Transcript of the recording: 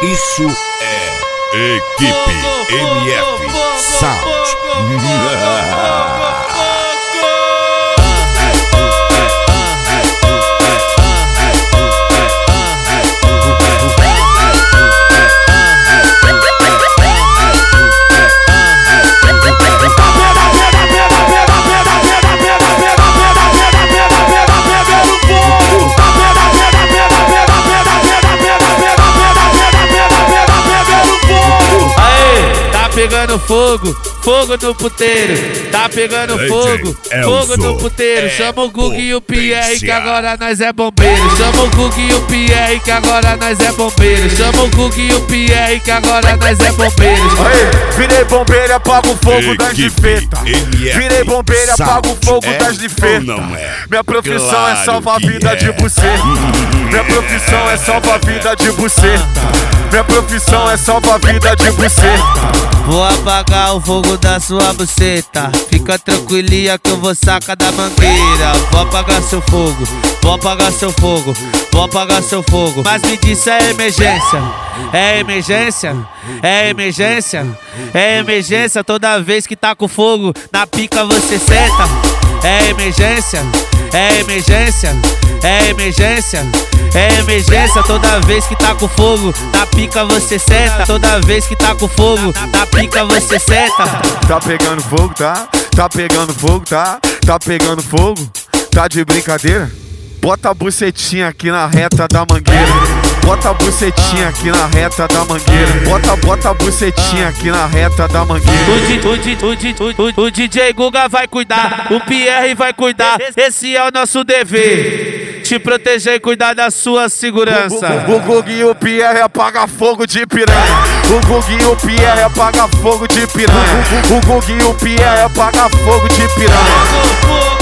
Isso é Equipe MF Sound. Pegando fogo, fogo no puteiro. Tá pegando fogo, fogo no puteiro. Chama o Gugu e o Pierre que agora nós é bombeiro. Chama o Gugu e o Pierre que agora nós é bombeiro. Chama o Gugu e o Pierre que agora nós é bombeiro. Virei bombeiro, apago o fogo das difetas. Virei bombeiro, apago o fogo das difetas. Minha profissão é salvar a vida de buceta. Minha profissão é salvar a vida de buceta. Minha profissão é salvar a vida de buceta. Vou apagar o fogo da sua buceta. Fica tranquilinha que eu vou sacar da mangueira. Vou apagar seu fogo, vou apagar seu fogo, vou apagar seu fogo. Mas me disse é emergência, é emergência, é emergência, é emergência. Toda vez que tá com fogo na pica você senta. É emergência, é emergência, é emergência, é emergência. Toda vez que tá com fogo na pica você senta. Toda vez que tá com fogo na pica você senta. Tá pegando fogo, tá? Tá pegando fogo, tá? Tá pegando fogo? Tá de brincadeira? Bota a bucetinha aqui na reta da mangueira. Bota a bucetinha aqui na reta da mangueira. Bota a bucetinha aqui na reta da mangueira. O DJ Guga vai cuidar, o Pierre vai cuidar. Esse é o nosso dever, te proteger e cuidar da sua segurança. O Gugu e o Pierre apaga fogo de piranha. O Gugu e o Pierre apaga fogo de piranha. O Gugu e o Pierre apaga fogo de piranha.